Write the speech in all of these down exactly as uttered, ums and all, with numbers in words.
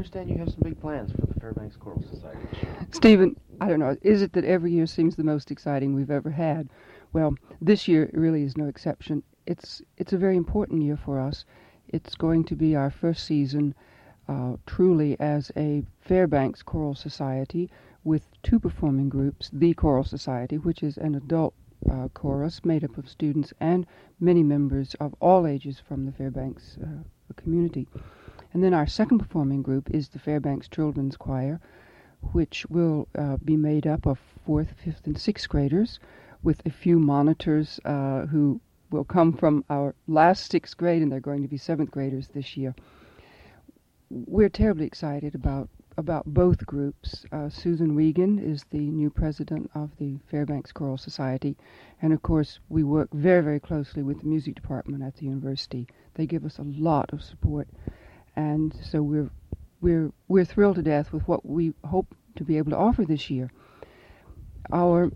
understand you have some big plans for the Fairbanks Choral Society this year. Stephen, I don't know, is it that every year seems the most exciting we've ever had? Well, this year really is no exception. It's it's a very important year for us. It's going to be our first season uh, truly as a Fairbanks Choral Society with two performing groups, the Choral Society, which is an adult uh, chorus made up of students and many members of all ages from the Fairbanks uh, community. And then our second performing group is the Fairbanks Children's Choir, which will uh, be made up of fourth, fifth, and sixth graders with a few monitors uh, who will come from our last sixth grade, and they're going to be seventh graders this year. We're terribly excited about about both groups. Uh, Susan Wiegand is the new president of the Fairbanks Choral Society, and of course we work very, very closely with the music department at the university. They give us a lot of support, and so we're we're we're thrilled to death with what we hope to be able to offer this year. Our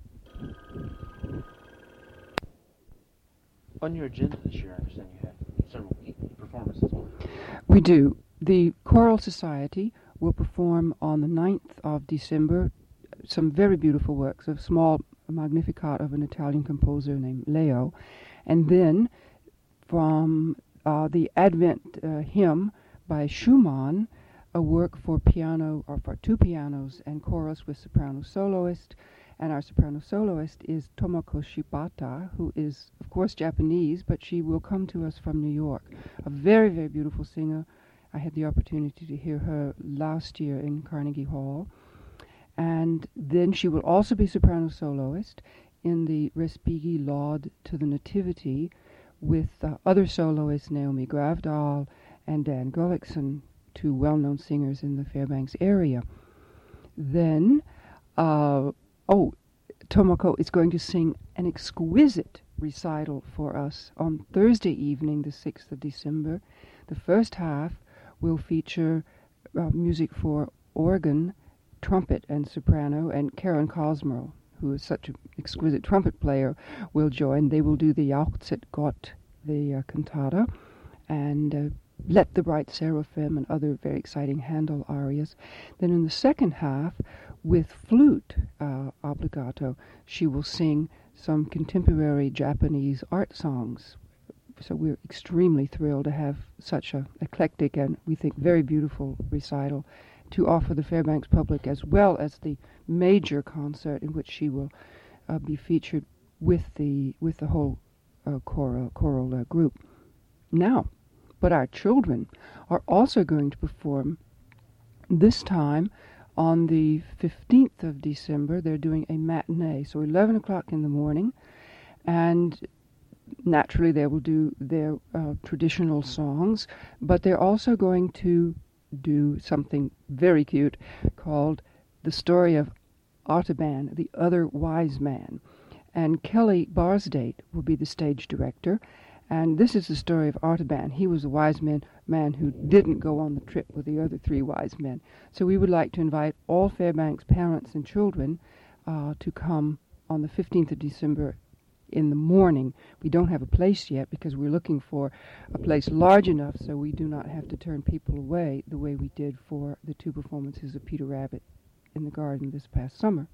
On your agenda this year, I understand you have several performances. We do. The Choral Society will perform on the ninth of December some very beautiful works, a small Magnificat of an Italian composer named Leo, and then from uh, the Advent uh, hymn by Schumann, a work for piano, or for two pianos and chorus with soprano soloist. And our soprano soloist is Tomoko Shibata, who is, of course, Japanese, but she will come to us from New York. A very, very beautiful singer. I had the opportunity to hear her last year in Carnegie Hall. And then she will also be soprano soloist in the Respighi Laude to the Nativity with uh, other soloists, Naomi Gravdahl and Dan Gullickson, two well-known singers in the Fairbanks area. Then, uh, oh, Tomoko is going to sing an exquisite recital for us on Thursday evening, the sixth of December. The first half will feature uh, music for organ, trumpet, and soprano, and Karen Cosmerl, who is such an exquisite trumpet player, will join. They will do the Jauchzet Gott, the uh, cantata, and uh, Let the Bright Seraphim, and other very exciting Handel arias. Then in the second half, with flute uh, obbligato, she will sing some contemporary Japanese art songs. So we're extremely thrilled to have such a eclectic and, we think, very beautiful recital to offer the Fairbanks public, as well as the major concert in which she will uh, be featured with the with the whole uh, choral, choral uh, group. Now, but our children are also going to perform this time on the fifteenth of December. They're doing a matinee, so eleven o'clock in the morning, and naturally they will do their uh, traditional songs, but they're also going to do something very cute called The Story of Artaban, the Other Wise Man. And Kelly Barsdate will be the stage director. And this is the story of Artaban. He was a wise man, man who didn't go on the trip with the other three wise men. So we would like to invite all Fairbanks parents and children uh, to come on the fifteenth of December in the morning. We don't have a place yet because we're looking for a place large enough so we do not have to turn people away the way we did for the two performances of Peter Rabbit in the garden this past summer.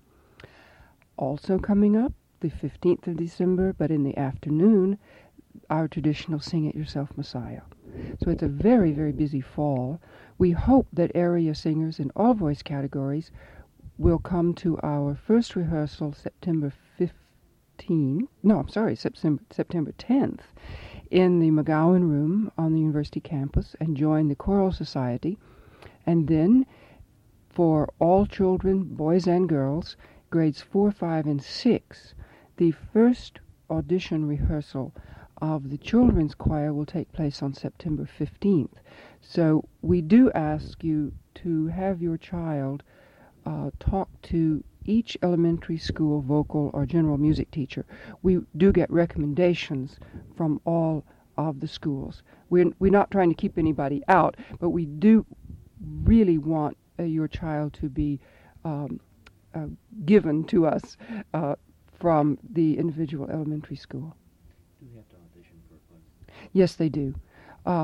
Also coming up, the fifteenth of December, but in the afternoon, our traditional Sing It Yourself Messiah. So it's a very, very busy fall. We hope that area singers in all voice categories will come to our first rehearsal September fifteenth, no, I'm sorry, September, September tenth, in the McGowan Room on the university campus and join the Choral Society. And then for all children, boys and girls, grades four, five, and six, the first audition rehearsal of the children's choir will take place on September fifteenth. So we do ask you to have your child uh, talk to each elementary school vocal or general music teacher. We do get recommendations from all of the schools. We're, we're not trying to keep anybody out, but we do really want uh, your child to be um, uh, given to us uh, from the individual elementary school. Do we have to audition for a place? Yes, they do. Um,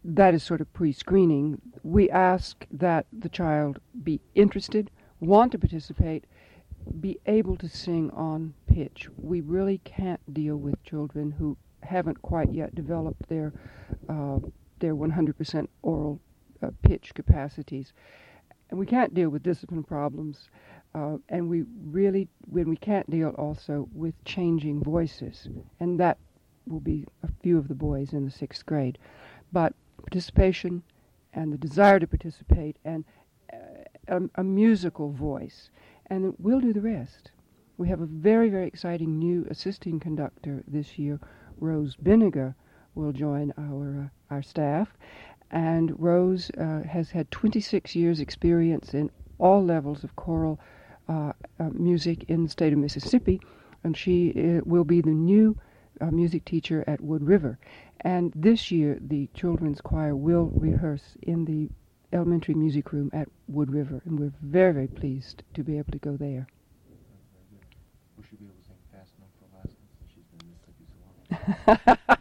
that is sort of pre-screening. We ask that the child be interested, want to participate, be able to sing on pitch. We really can't deal with children who haven't quite yet developed their uh, their one hundred percent oral uh, pitch capacities. And we can't deal with discipline problems. Uh, and we really, when we can't deal also with changing voices. And that will be a few of the boys in the sixth grade. But participation and the desire to participate and uh, a, a musical voice. And we'll do the rest. We have a very, very exciting new assisting conductor this year. Rose Binniger will join our uh, our staff. And Rose uh, has had twenty-six years experience in all levels of choral uh, uh, music in the state of Mississippi. And she uh, will be the new uh, music teacher at Wood River. And this year, the children's choir will rehearse in the elementary music room at Wood River. And we're very, very pleased to be able to go there. Will she be able to sing fast enough for Alaska since she's been in Mississippi so long?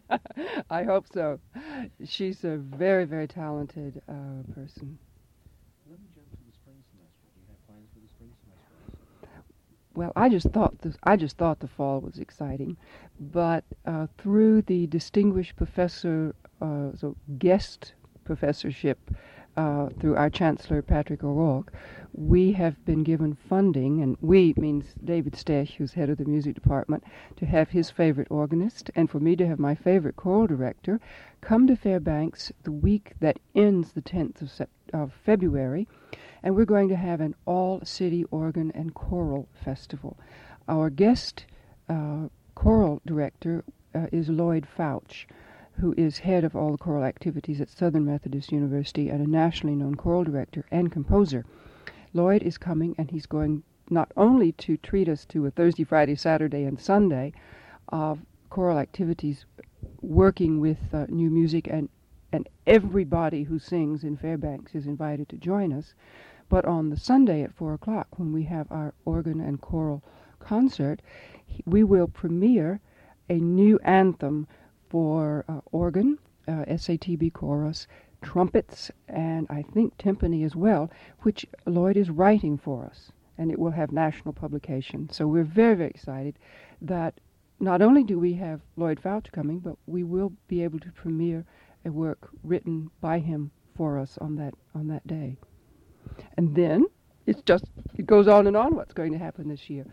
I hope so. She's a very, very talented uh, person. Let me jump to the spring semester. Do you have plans for the spring semester? Well, I just thought the, I just thought the fall was exciting, but uh, through the distinguished professor, uh, so guest professorship, uh, through our Chancellor Patrick O'Rourke, we have been given funding, and we means David Stech, who's head of the music department, to have his favorite organist, and for me to have my favorite choral director, come to Fairbanks the week that ends the tenth of, sep- of February, and we're going to have an all-city organ and choral festival. Our guest uh, choral director uh, is Lloyd Fouch, who is head of all the choral activities at Southern Methodist University and a nationally known choral director and composer. Lloyd is coming, and he's going not only to treat us to a Thursday, Friday, Saturday, and Sunday of choral activities working with uh, new music, and, and everybody who sings in Fairbanks is invited to join us, but on the Sunday at four o'clock, when we have our organ and choral concert, we will premiere a new anthem for uh, organ, uh, S A T B chorus, trumpets, and I think timpani as well, which Lloyd is writing for us, and it will have national publication. So we're very, very excited that not only do we have Lloyd Fouch coming, but we will be able to premiere a work written by him for us on that on that day. And then it's just, it goes on and on what's going to happen this year.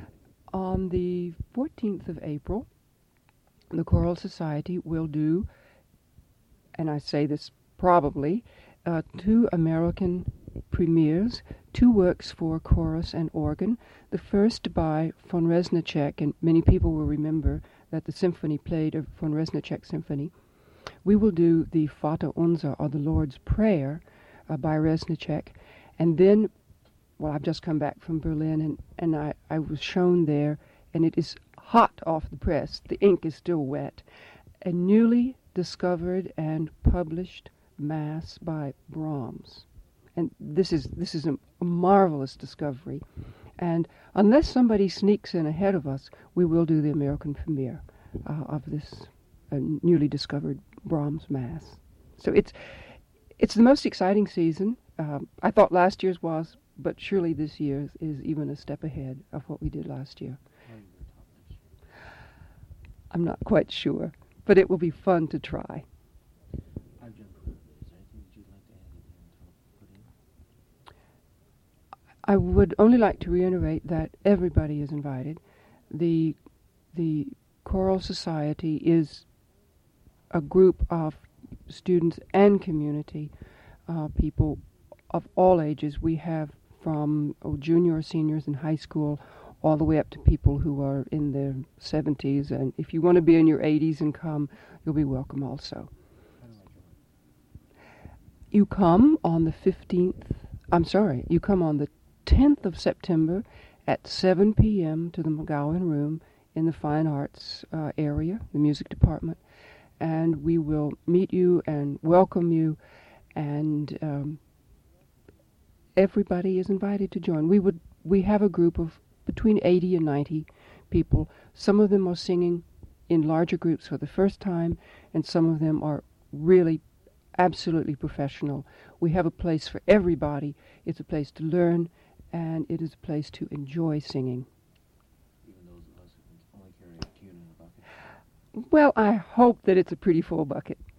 On the fourteenth of April, the Choral Society will do, and I say this probably, uh, two American premieres, two works for chorus and organ. The first by von Reznicek, and many people will remember that the symphony played a von Reznicek symphony. We will do the Vater Unser, or the Lord's Prayer, uh, by Reznicek. And then, well, I've just come back from Berlin, and, and I, I was shown there, and it is hot off the press. The ink is still wet. A newly discovered and published Mass by Brahms. And this is this is a, a marvelous discovery. And unless somebody sneaks in ahead of us, we will do the American premiere uh, of this uh, newly discovered Brahms Mass. So it's it's the most exciting season. Um, I thought last year's was, but surely this year's is even a step ahead of what we did last year. I'm not quite sure, but it will be fun to try. I've jumped around. Is there anything that you'd like to add that you haven't put in? I would only like to reiterate that everybody is invited. The the Choral Society is a group of students and community uh, people of all ages. We have from oh, junior seniors in high school all the way up to people who are in their seventies. And if you want to be in your eighties and come, you'll be welcome also. How do I join? You come on the fifteenth, I'm sorry, you come on the tenth of September at seven p.m. to the McGowan Room in the Fine Arts uh, area, the music department, and we will meet you and welcome you, and um, everybody is invited to join. We would we have a group of between eighty and ninety people. Some of them are singing in larger groups for the first time, and some of them are really absolutely professional. We have a place for everybody. It's a place to learn, and it is a place to enjoy singing. Even those of us who can only carry a tune in a bucket. Well, I hope that it's a pretty full bucket.